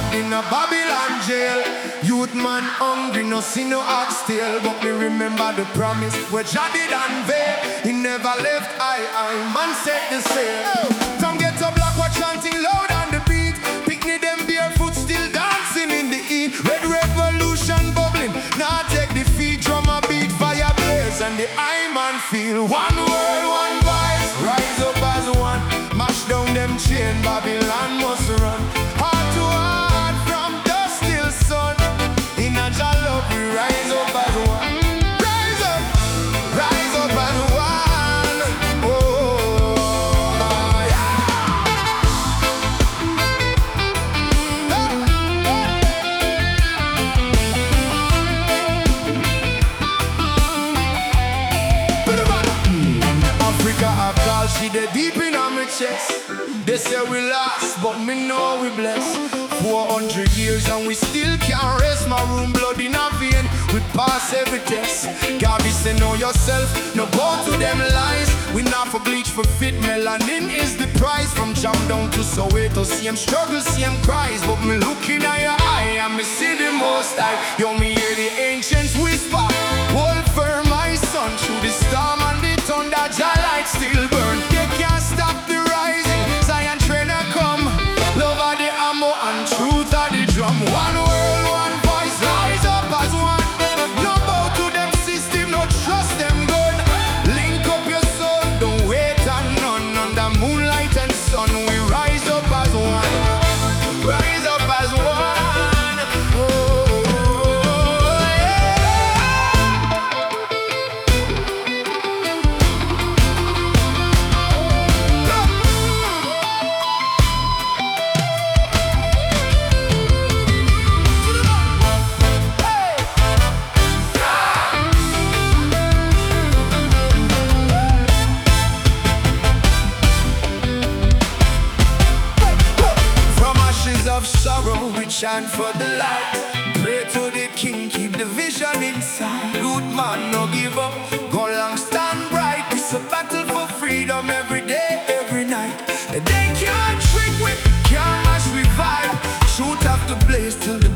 in a Babylon jail. Youth man hungry, no see no oxtail. But me remember the promise where Jah did unveil. He never left I, man set the sail. Some get up black, what chanting loud on the beat. Picnic them barefoot, still dancing in the heat. Red revolution bubbling, now take defeat. Drum a beat, fire blaze, and the I man feel. One world, one voice, rise up as one. Mash down them chain, Babylon must run. Heart to heart, from dust till sun. In a Jah love, we rise up as one. Rise up as one. Oh, yeah. Africa, after all, she dey deep in my chest. They say we lost, but me know we blessed. 400 years and we still can't rest. My room blood in a vein, we pass every test. Gabi say know yourself, no go to them lies. We not for bleach for fit, melanin is the price. From jam down to Soweto, same struggle, same cries. But me looking at your eye and me see the most high. Yo, me hear the ancients whisper, hold firm my son. Through the storm and the thunder, Jah light still burn. They can't stop the rising, Zion trainer come. Love of the ammo and truth of the drum. One world, one voice, rise up as one. No bow to them system, no trust them gun. Link up your soul, don't wait on none. Under moonlight and sun, we rise up as one. Rise up as one. Oh, yeah. Of sorrow, we chant for the light. Pray to the King, keep the vision inside. Good man, no give up, go long, stand bright. It's a battle for freedom every day, every night. They can't trick with, can't match we vibe. Shoot after blaze till the